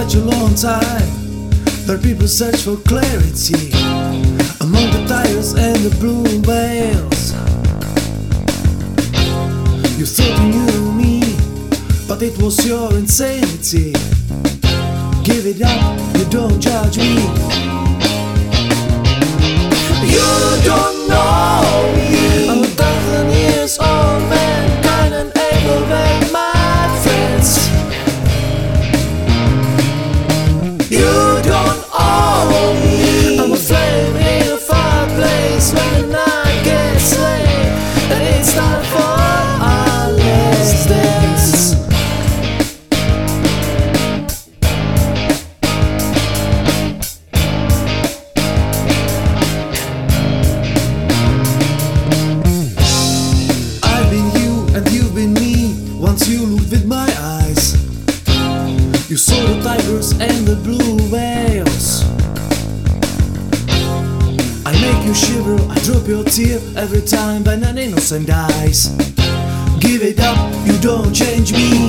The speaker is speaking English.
such a long time that people search for clarity among the tigers and the blue whales. You thought you knew me, but it was your insanity. Give it up, you don't judge me. You don't know me. I'm 1,000 years old, mankind and able and my friends. You don't own me. I'm a flame in a fireplace when the night gets late and it's time for our last dance. I've been you and you've been me. Once you looked with my eyes, you saw the tigers and the blue whales. I make you shiver, I drop your tear every time when an innocent dies. Give it up, you don't change me.